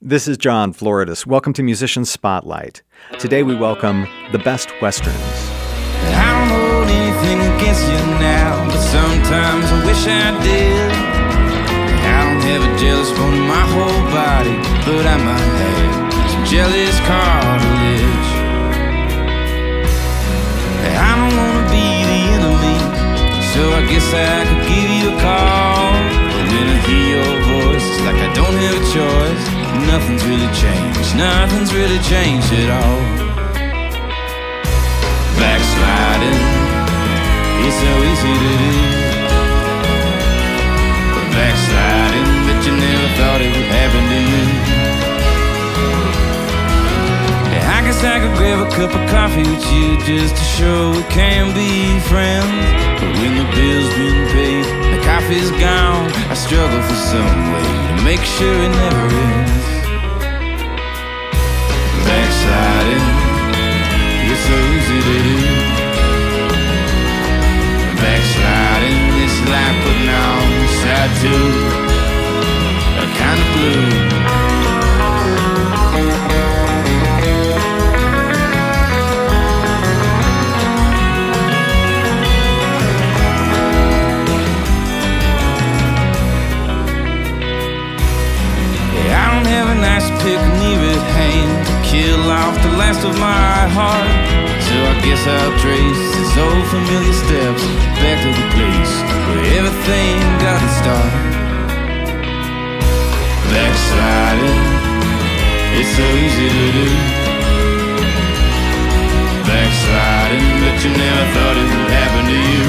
This is John Floridis. Welcome to Musician Spotlight. Today we welcome the best westerns. I don't hold anything against you now, but sometimes I wish I did. I don't have a jealous bone in my whole body, but I might have some jealous cartilage. I don't wanna be the enemy, so I guess I could give you a call. But when I hear your voice, it's like I don't have a choice. Nothing's really changed, nothing's really changed at all. Backsliding, it's so easy to do. Backsliding, but you never thought it would happen to you. I guess I could grab a cup of coffee with you just to show we can be friends. But when the bill's been paid, the coffee's gone, I struggle for some way to make sure it never ends. Backsliding, it's so easy to do. Backsliding, it's like putting on side two, a kind of blue. I don't have a nice pick near at hand to kill off the last of my heart, so I guess I'll trace these old familiar steps back to the place where everything got its start. Backsliding, it's so easy to do. Backsliding, but you never thought it would happen to you.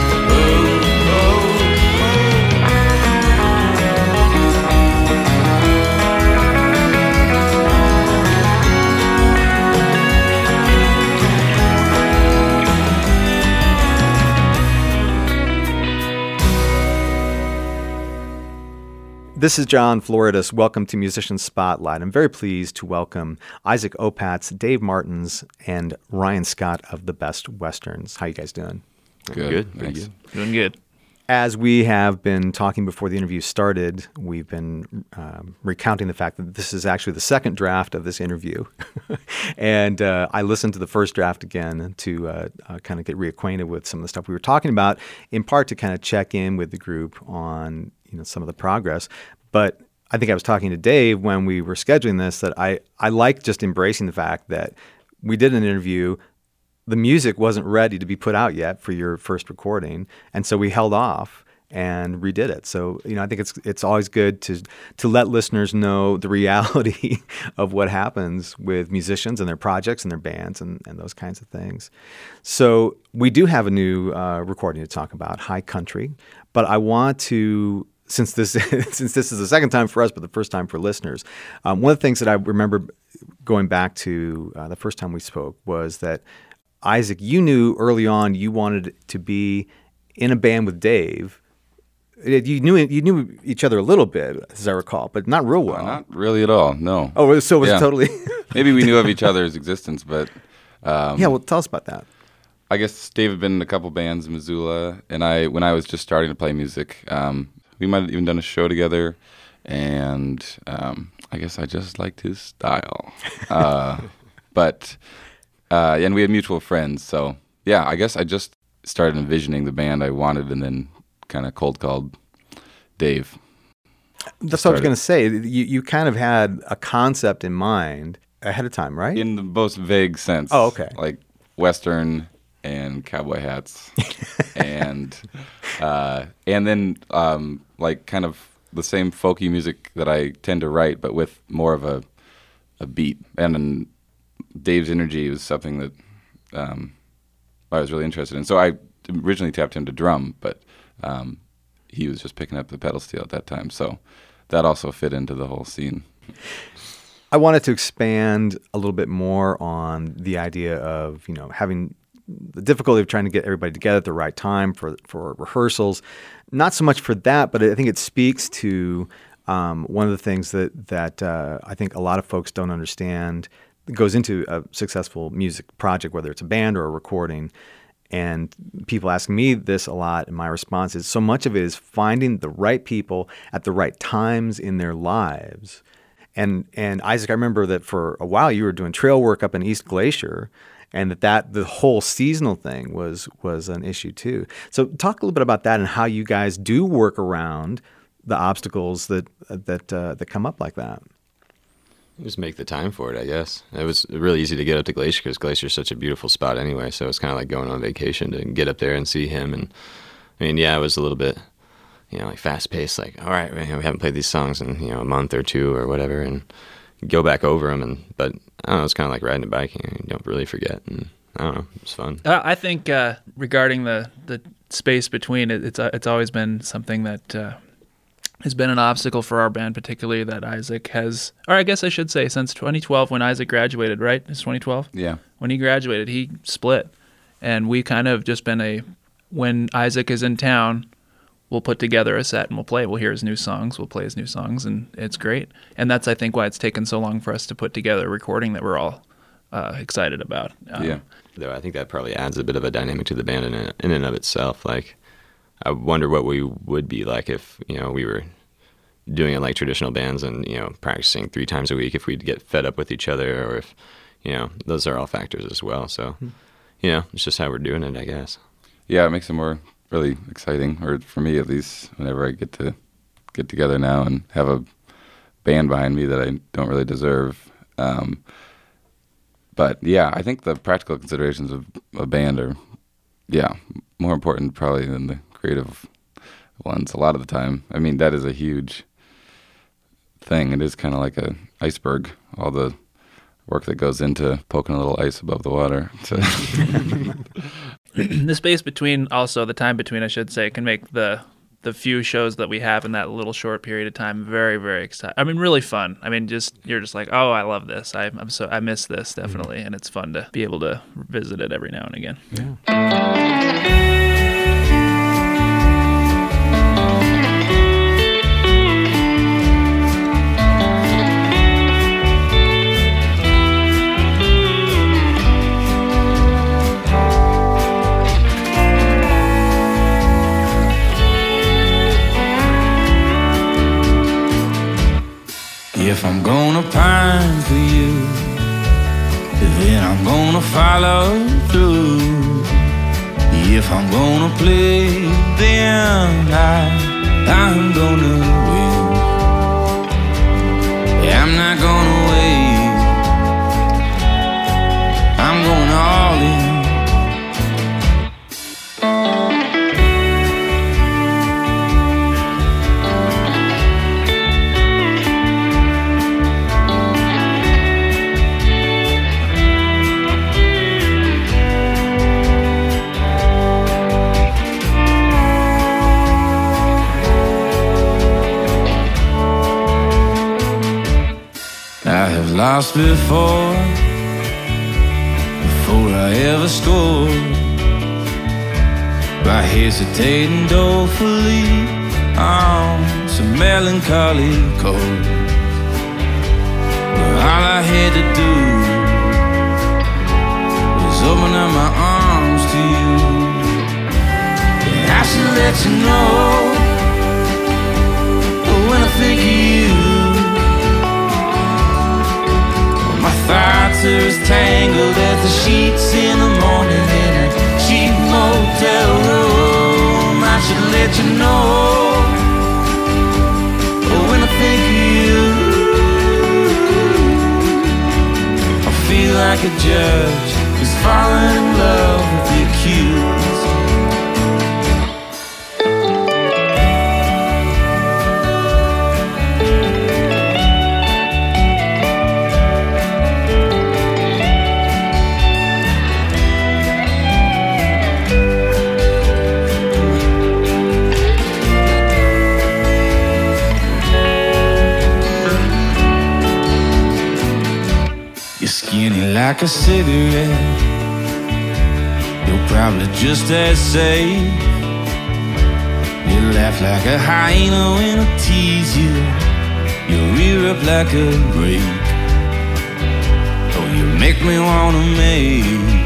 This is John Floridis. Welcome to Musician Spotlight. I'm very pleased to welcome Isaac Opatz, Dave Martins, and Ryan Scott of The Best Westerns. How you guys doing? Good. Thanks. Doing good. As we have been talking before the interview started, we've been recounting the fact that this is actually the second draft of this interview. And I listened to the first draft again to kind of get reacquainted with some of the stuff we were talking about, in part to kind of check in with the group on some of the progress. But I think I was talking to Dave when we were scheduling this that I like just embracing the fact that we did an interview. The music wasn't ready to be put out yet for your first recording, and so we held off and redid it. So I think it's always good to let listeners know the reality of what happens with musicians and their projects and their bands and those kinds of things. So we do have a new recording to talk about, High Country, but I want to. Since this is the second time for us, but the first time for listeners, one of the things that I remember going back to the first time we spoke was that, Isaac, you knew early on you wanted to be in a band with Dave. You knew each other a little bit, as I recall, but not real well. Not really at all, no. Oh, so it was totally... Maybe we knew of each other's existence, but... yeah, well, tell us about that. I guess Dave had been in a couple bands in Missoula, and when I was just starting to play music... we might have even done a show together, and I guess I just liked his style. And we had mutual friends, so yeah, I guess I just started envisioning the band I wanted, and then kind of cold called Dave. That's what I was going to say. You kind of had a concept in mind ahead of time, right? In the most vague sense. Oh, okay. Like Western and cowboy hats, and then like kind of the same folky music that I tend to write, but with more of a beat. And then Dave's energy was something that I was really interested in. So I originally tapped him to drum, but he was just picking up the pedal steel at that time. So that also fit into the whole scene. I wanted to expand a little bit more on the idea of having the difficulty of trying to get everybody together at the right time for rehearsals. Not so much for that, but I think it speaks to one of the things that I think a lot of folks don't understand that goes into a successful music project, whether it's a band or a recording. And people ask me this a lot, and my response is so much of it is finding the right people at the right times in their lives. And Isaac, I remember that for a while you were doing trail work up in East Glacier, and that the whole seasonal thing was an issue too. So talk a little bit about that and how you guys do work around the obstacles that come up like that. Just make the time for it, I guess. It was really easy to get up to Glacier because Glacier's such a beautiful spot anyway, so it's kind of like going on vacation to get up there and see him. And I mean, yeah, it was a little bit, like fast-paced, like, all right, we haven't played these songs in, a month or two or whatever, and go back over them. But I don't know, it's kind of like riding a bike. You don't really forget, and I don't know, it's fun. I think regarding the space between, it's always been something that has been an obstacle for our band, particularly that Isaac has, or I guess I should say since 2012 when Isaac graduated, right? It's 2012? Yeah. When he graduated, he split. And we kind of just been when Isaac is in town, we'll put together a set and we'll play. We'll hear his new songs, we'll play his new songs, and it's great. And that's, I think, why it's taken so long for us to put together a recording that we're all excited about. Yeah. Though I think that probably adds a bit of a dynamic to the band in and of itself. Like, I wonder what we would be like if, we were doing it like traditional bands and, practicing 3 times a week, if we'd get fed up with each other, or if, those are all factors as well. So, it's just how we're doing it, I guess. Yeah, it makes it more really exciting, or for me at least, whenever I get to get together now and have a band behind me that I don't really deserve. But yeah, I think the practical considerations of a band are, more important probably than the creative ones a lot of the time. I mean, that is a huge thing. It is kind of like an iceberg, all the work that goes into poking a little ice above the water. So. The space between, also the time between, I should say, can make the few shows that we have in that little short period of time very, very exciting. I mean, really fun. I mean, you're just like, oh, I love this. I miss this definitely, and it's fun to be able to visit it every now and again. Yeah. If I'm gonna pine for you, then I'm gonna follow through. If I'm gonna play, then I'm gonna win. I'm not gonna wait, I'm going all in. I have lost before I ever scored, by hesitating dolefully on some melancholy chords. But all I had to do was open up my arms to you, and I should let you know when I think of you. My thoughts are as tangled as the sheets in the morning in a cheap motel room. I should let you know when I think of you. I feel like a judge who's fallen in love with the accused. Like a cigarette, you're probably just as safe. You laugh like a hyena when I tease you. You rear up like a rake. Oh, you make me wanna make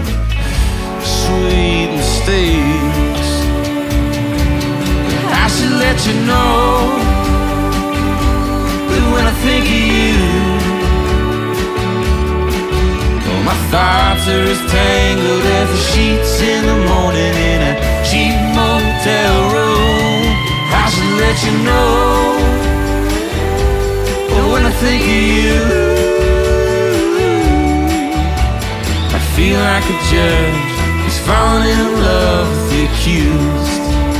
sweet mistakes. I should let you know that when I think of you. Oh, my thoughts are as tangled as the sheets in the morning in a cheap motel room. I should let you know. Oh, when I think of you, I feel like a judge who's fallen in love with the accused.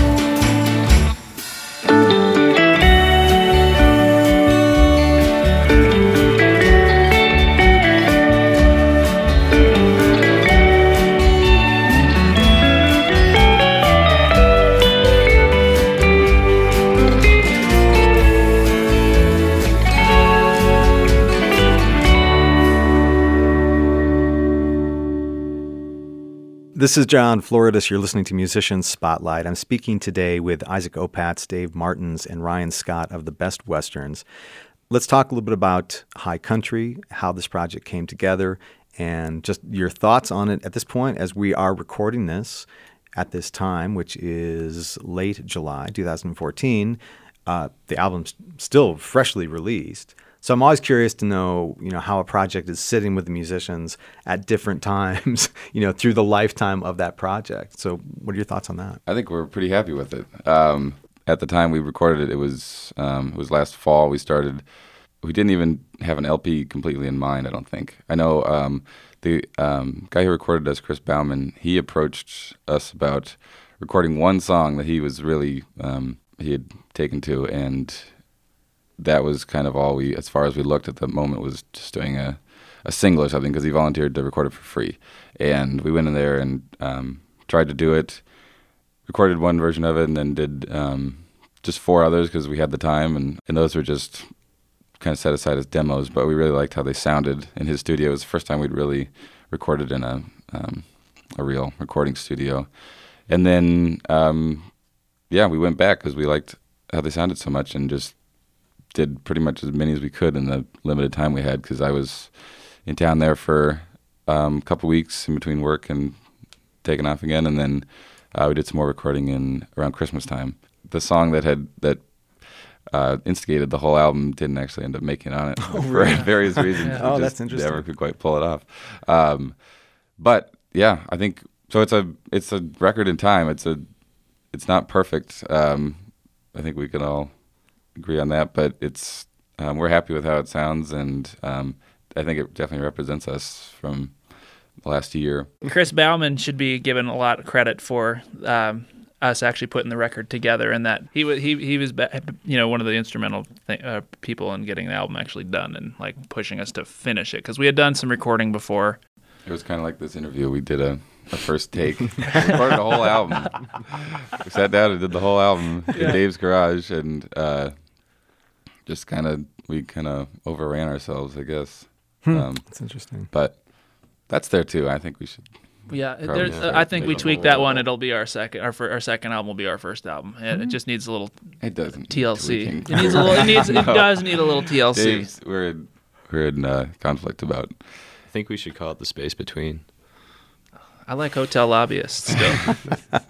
This is John Floridis. You're listening to Musicians Spotlight. I'm speaking today with Isaac Opatz, Dave Martins, and Ryan Scott of the Best Westerns. Let's talk a little bit about High Country, how this project came together, and just your thoughts on it at this point as we are recording this at this time, which is late July 2014. The album's still freshly released. So I'm always curious to know, how a project is sitting with the musicians at different times, through the lifetime of that project. So what are your thoughts on that? I think we're pretty happy with it. At the time we recorded it, it was last fall. We didn't even have an LP completely in mind, I don't think. I know the guy who recorded us, Chris Bauman, he approached us about recording one song that he was really, he had taken to, and that was kind of all as far as we looked at the moment, was just doing a single or something, because he volunteered to record it for free. And we went in there and tried to do it, recorded one version of it, and then did just 4 others because we had the time, and those were just kind of set aside as demos, but we really liked how they sounded in his studio. It was the first time we'd really recorded in a real recording studio. And then, we went back because we liked how they sounded so much, and just did pretty much as many as we could in the limited time we had, because I was in town there for a couple weeks in between work and taking off again, and then we did some more recording around Christmas time. The song that instigated the whole album didn't actually end up making it on it for various reasons. Yeah. Oh, that's interesting. Never could quite pull it off. But yeah, I think so. It's a record in time. It's not perfect. I think we can all agree on that, but it's we're happy with how it sounds, and I think it definitely represents us from the last year. Chris Bauman should be given a lot of credit for us actually putting the record together, and that he was one of the instrumental people in getting the album actually done and like pushing us to finish it, because we had done some recording before. It was kind of like this interview. We did a first take. We recorded the whole album. We sat down and did the whole album in Dave's garage, and we kind of overran ourselves, I guess. That's interesting. But that's there too. I think we should. Yeah, probably I think we tweaked that one. It'll be our second. Our second album will be our first album. It just needs a little. It doesn't. TLC. Need It needs a little. It does need a little TLC. Dave's, we're in conflict about. I think we should call it The Space Between. I like Hotel Lobbyists still.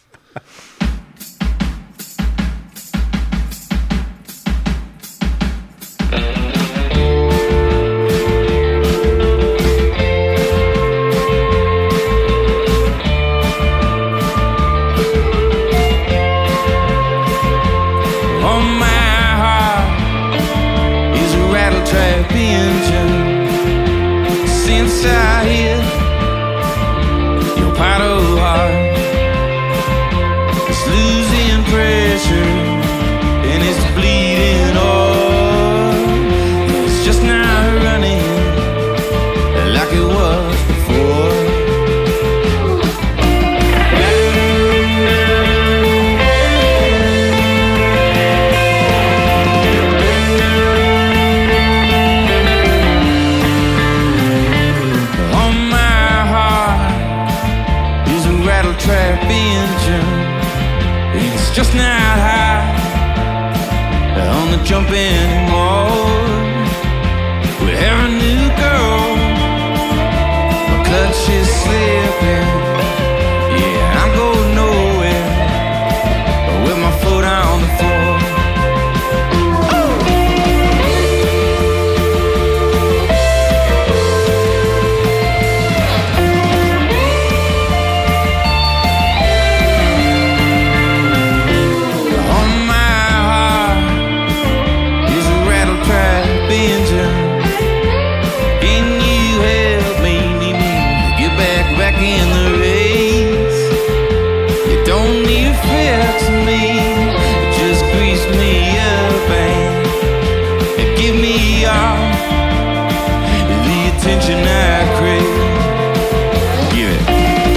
I hear your paddle heart, it's losing pressure and it's bleeding on. It's just not running like it was before. Trap engine, it's just not high on the jump anymore. We have a new girl, my clutch is slipping. Yeah, I'm going nowhere with my foot on the floor. passion I crave. Give it.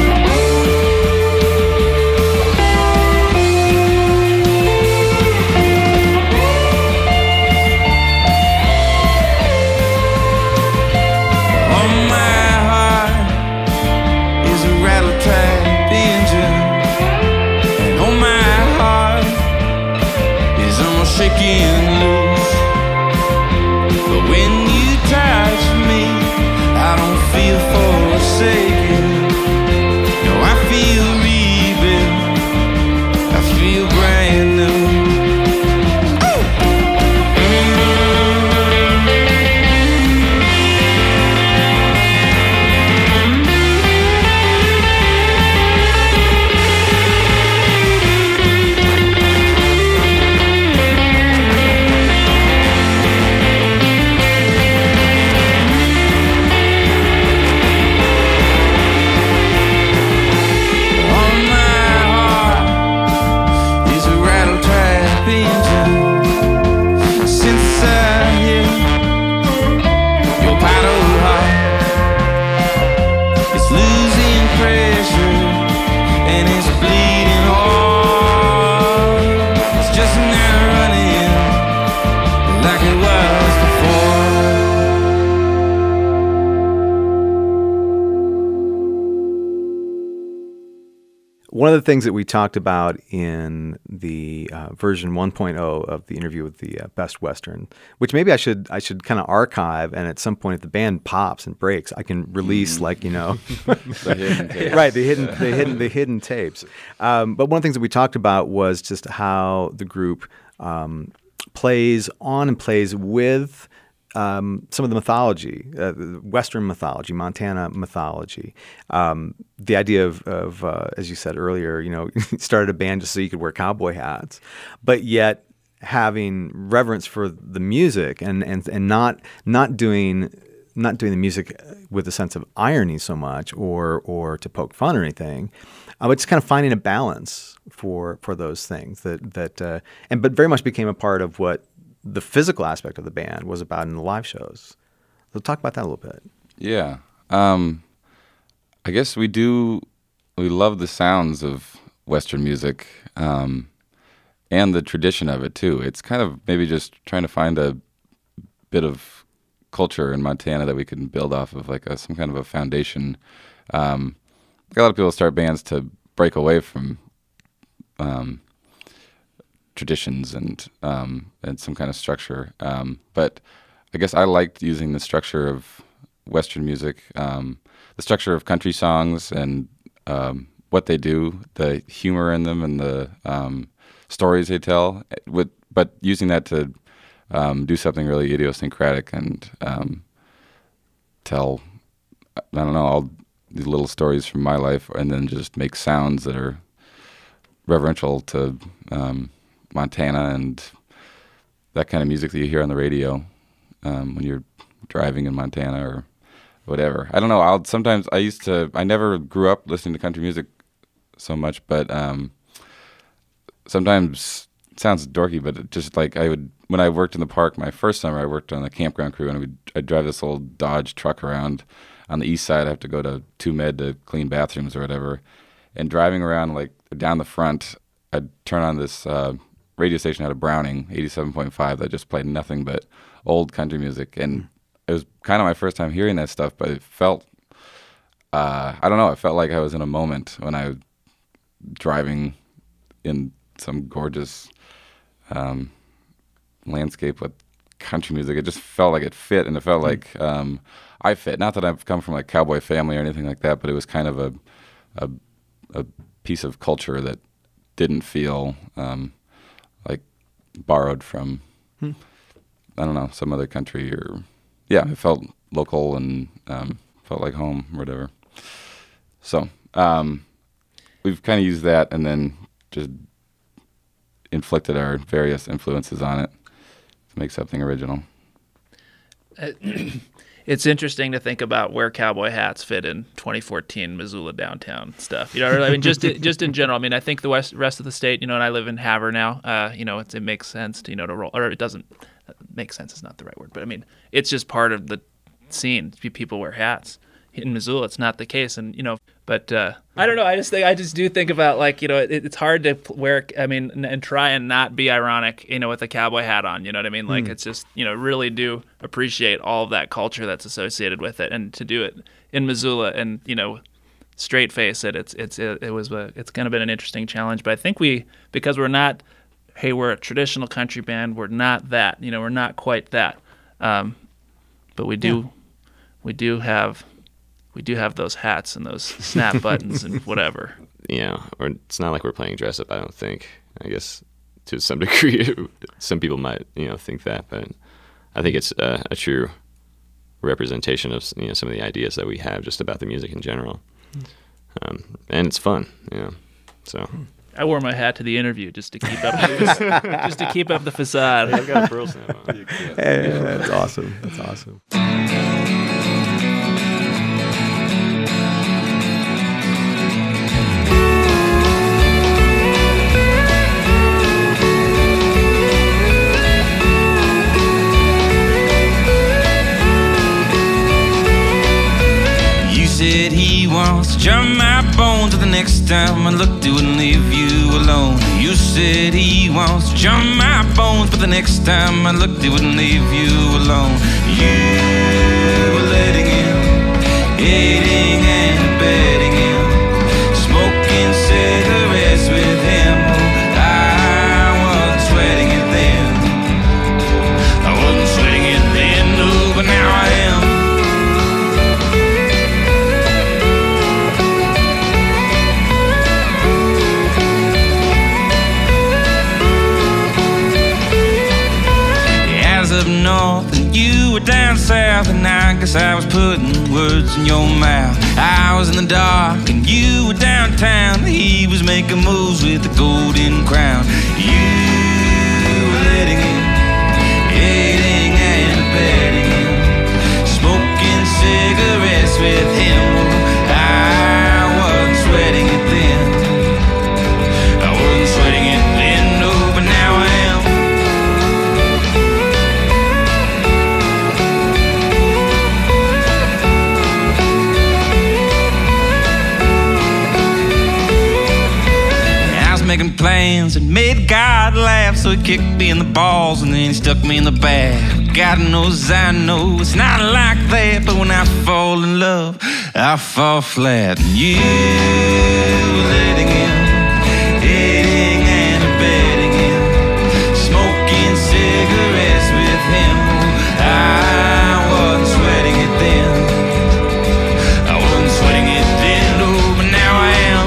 On my heart is a rattle-trap engine, and on my heart is almost shaking loose. But when you touch me, I don't feel forsaken. No, I feel rebuilt. I feel brand new. One of the things that we talked about in the version 1.0 of the interview with the Best Western, which maybe I should kind of archive, and at some point if the band pops and breaks, I can release the hidden tapes. Right, the hidden tapes. But one of the things that we talked about was just how the group plays on and plays with some of the mythology, Western mythology, Montana mythology. The idea of as you said earlier, you started a band just so you could wear cowboy hats, but yet having reverence for the music and not doing the music with a sense of irony so much or to poke fun or anything, but just kind of finding a balance for those things but very much became a part of what the physical aspect of the band was about in the live shows. So talk about that a little bit. Yeah. I guess we love the sounds of Western music and the tradition of it too. It's kind of maybe just trying to find a bit of culture in Montana that we can build off of, like some kind of a foundation. A lot of people start bands to break away from traditions and some kind of structure. But I guess I liked using the structure of Western music, the structure of country songs and what they do, the humor in them and the stories they tell, but using that to do something really idiosyncratic and tell, I don't know, all these little stories from my life, and then just make sounds that are reverential to Montana and that kind of music that you hear on the radio when you're driving in Montana or whatever. I don't know. I never grew up listening to country music so much, but sometimes it sounds dorky, but it just like when I worked in the park, my first summer, I worked on the campground crew, and I'd drive this old Dodge truck around on the east side. I have to go to 2Med to clean bathrooms or whatever. And driving around, like down the front, I'd turn on this radio station out of Browning, 87.5, that just played nothing but old country music. And it was kind of my first time hearing that stuff, but it felt, I don't know, it felt like I was in a moment when I was driving in some gorgeous landscape with country music. It just felt like it fit, and it felt like I fit. Not that I've come from like cowboy family or anything like that, but it was kind of a piece of culture that didn't feel like borrowed from I don't know, some other country, or it felt local and felt like home or whatever. So we've kind of used that and then just inflicted our various influences on it to make something original. It's interesting to think about where cowboy hats fit in 2014 Missoula downtown stuff. You know, I mean, just in general. I mean, I think the rest of the state, and I live in Havre now. It makes sense to to roll, or it doesn't make sense. Is not the right word, but I mean, it's just part of the scene. People wear hats. In Missoula, it's not the case, and but I don't know. I just do think about like it's hard to wear. I mean, and try and not be ironic, with a cowboy hat on. You know what I mean? Like it's just really do appreciate all of that culture that's associated with it, and to do it in Missoula and straight face it. It's kind of been an interesting challenge, but I think because we're not. Hey, we're a traditional country band. We're not that. We're not quite that. But we do have those hats and those snap buttons and whatever. Yeah, or it's not like we're playing dress up. I don't think. I guess to some degree, some people might think that, but I think it's a true representation of some of the ideas that we have just about the music in general, and it's fun. So. I wore my hat to the interview just to keep up, the facade. I've got a pearl snap on. Hey, that's awesome. That's awesome. Said he wants to jump my bones, but the next time I looked, it wouldn't leave you alone. You said he wants to jump my bones, but the next time I looked, it wouldn't leave you alone. You were letting him, aiding and abetting him, smoking cigarettes with him. I wasn't sweating it then. I wasn't sweating it then, no, but now I am. Up north and you were down south, and I guess I was putting words in your mouth. I was in the dark and you were downtown. He was making moves with the golden crown. You were letting him, aiding and abetting him, smoking cigarettes with him. I wasn't sweating it then. I wasn't sweating it then, no, but now I am. Making plans and made God laugh, so he kicked me in the balls and then he stuck me in the back. God knows I know it's not like that, but when I fall in love, I fall flat. And you were letting him, aiding and abetting him, smoking cigarettes with him. I wasn't sweating it then. I wasn't sweating it then, no, but now I am.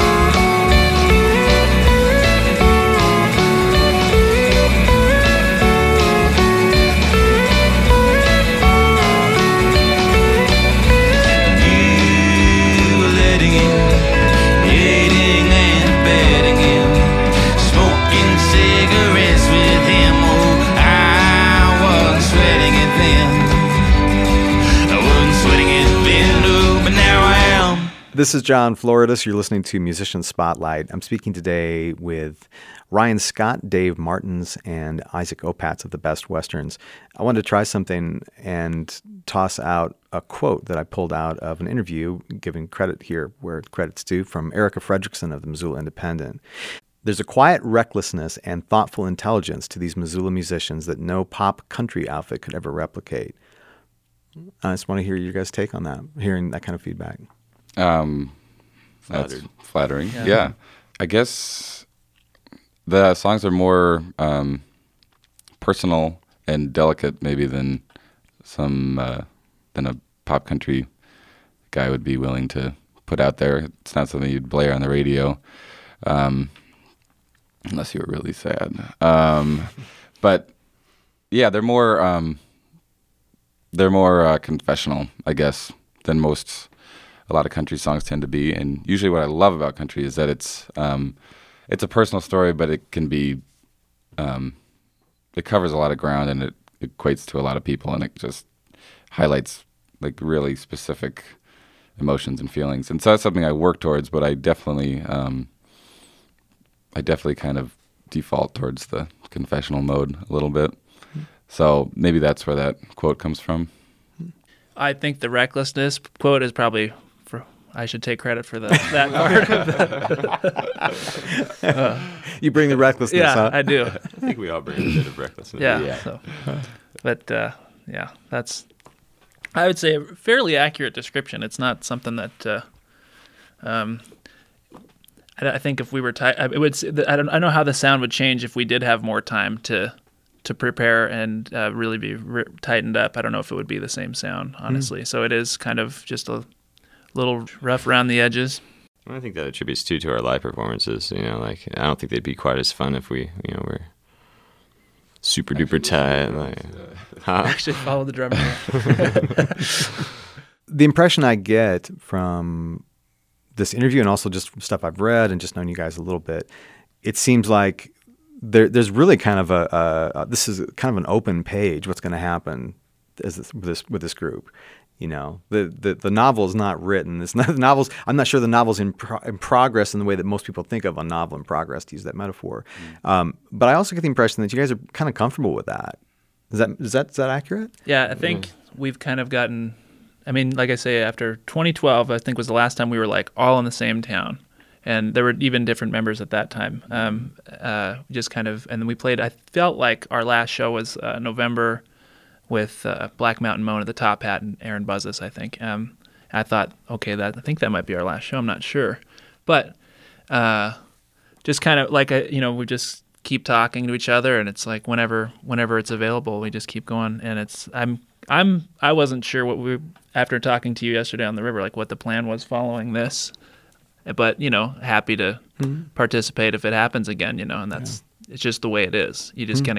This is John Floridis. You're listening to Musician Spotlight. I'm speaking today with Ryan Scott, Dave Martins, and Isaac Opatz of the Best Westerns. I wanted to try something and toss out a quote that I pulled out of an interview, giving credit here where credit's due, from Erica Fredrickson of the Missoula Independent. There's a quiet recklessness and thoughtful intelligence to these Missoula musicians that no pop country outfit could ever replicate. I just want to hear your guys' take on that, hearing that kind of feedback. That's flattering. Yeah. I guess the songs are more personal and delicate maybe than a pop country guy would be willing to put out there. It's not something you'd blare on the radio unless you were really sad. But yeah, they're more confessional, I guess, than a lot of country songs tend to be. And usually what I love about country is that it's a personal story, but it can be, it covers a lot of ground and it equates to a lot of people, and it just highlights like really specific emotions and feelings. And so that's something I work towards, but I definitely kind of default towards the confessional mode a little bit. So maybe that's where that quote comes from. I think the recklessness quote is probably I should take credit for that part. You bring the recklessness, Yeah, huh? I do. I think we all bring a bit of recklessness. Yeah. So, but that's I would say a fairly accurate description. It's not something that I think if we were I know how the sound would change if we did have more time to prepare and really be tightened up. I don't know if it would be the same sound, honestly. So it is kind of just a little rough around the edges. I think that attributes to our live performances. I don't think they'd be quite as fun if we, were super duper tight. Actually, follow the drummer. The impression I get from this interview, and also just from stuff I've read and just known you guys a little bit, it seems like there's really kind of this is kind of an open page. What's going to happen with this group? The novel is not written. I'm not sure the novel's in progress in the way that most people think of a novel in progress, to use that metaphor. But I also get the impression that you guys are kind of comfortable with that. Is that accurate? Yeah, I think we've kind of gotten. I mean, like I say, after 2012, I think was the last time we were all in the same town, and there were even different members at that time. Just kind of, and then we played. I felt like our last show was November, with Black Mountain Moan at the Top Hat and Aaron Buzzes, I think. I thought, okay, I think that might be our last show. I'm not sure, but just kind of we just keep talking to each other, and it's like whenever it's available, we just keep going. And it's I wasn't sure after talking to you yesterday on the river, what the plan was following this, but happy to participate if it happens again. And it's just the way it is. You just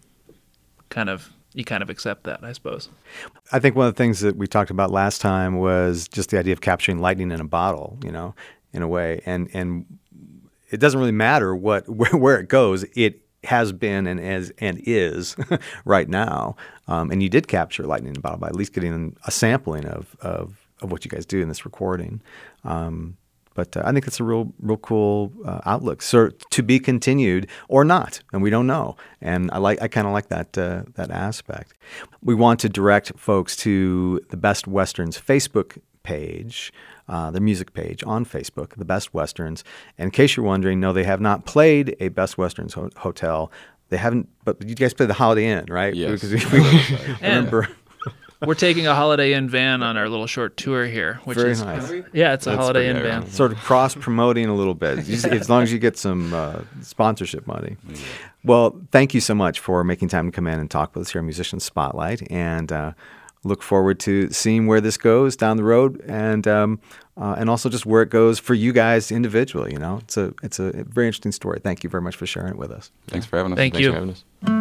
you kind of accept that, I suppose. I think one of the things that we talked about last time was just the idea of capturing lightning in a bottle, in a way. And it doesn't really matter where it goes. It has been and is right now. And you did capture lightning in a bottle by at least getting a sampling of what you guys do in this recording. But I think it's a real cool outlook. So to be continued or not, and we don't know. And I kind of like that aspect. We want to direct folks to the Best Westerns Facebook page, their music page on Facebook, the Best Westerns. And in case you're wondering, no, they have not played a Best Westerns hotel. They haven't, but you guys played the Holiday Inn, right? Yes. Because we remember. We're taking a Holiday Inn van on our little short tour here, which Very is nice. Yeah, it's a That's Holiday pretty Inn van. ironic. Sort of cross-promoting a little bit, as long as you get some sponsorship money. Well, thank you so much for making time to come in and talk with us here on Musician Spotlight, and look forward to seeing where this goes down the road, and also just where it goes for you guys individually. It's a very interesting story. Thank you very much for sharing it with us. Thanks for having us. Thank Thanks you. for having us.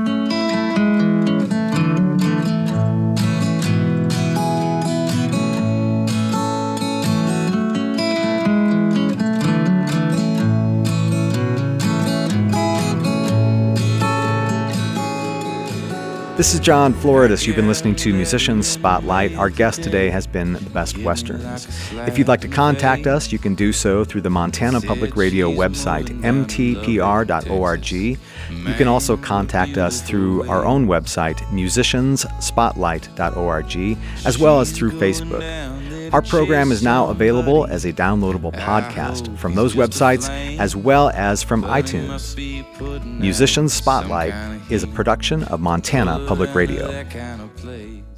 This is John Floridis. You've been listening to Musicians Spotlight. Our guest today has been the Best Westerns. If you'd like to contact us, you can do so through the Montana Public Radio website, mtpr.org. You can also contact us through our own website, musicianspotlight.org, as well as through Facebook. Our program is now available as a downloadable podcast from those websites as well as from iTunes. Musicians Spotlight is a production of Montana Public Radio.